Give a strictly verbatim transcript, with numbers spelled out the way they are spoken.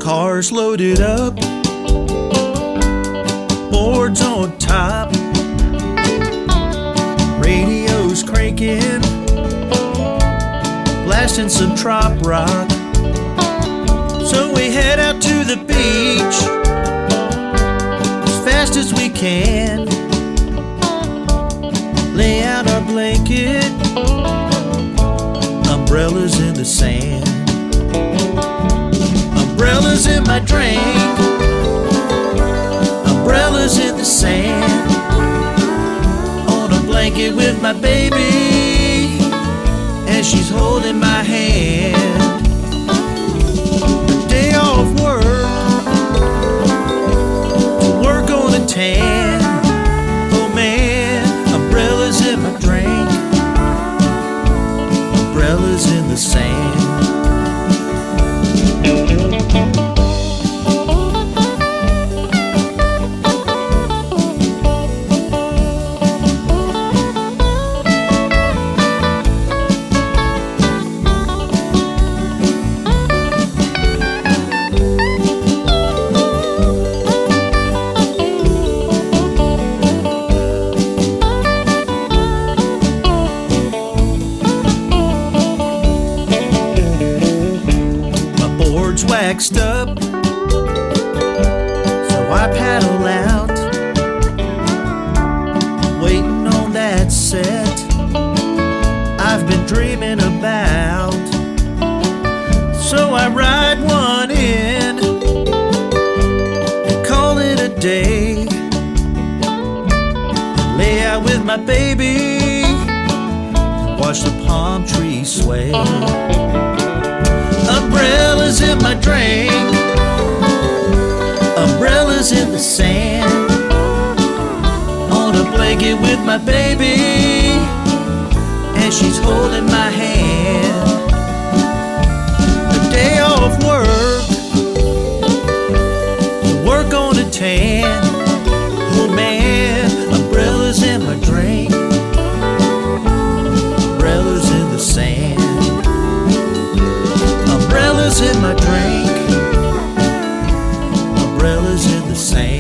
Cars loaded up, boards on top, radios cranking, blasting some trop rock. So we head out to the beach as fast as we can, lay out our blanket, umbrellas in the sand. Umbrellas in my drink, umbrellas in the sand, on a blanket with my baby, and she's holding my hand. The day off work, to work on a tan. Oh man, umbrellas in my drink, umbrellas in the sand. Waxed up, so I paddle out, waiting on that set I've been dreaming about. So I ride one in and call it a day, and lay out with my baby and watch the palm trees sway. Umbrellas in my drink, umbrellas in the sand, on a blanket with my baby, and she's holding my hand. The day off work, to work on a tan. Oh man, umbrellas in my drink, umbrellas in the sand. Umbrellas in my drink, umbrellas in the sand.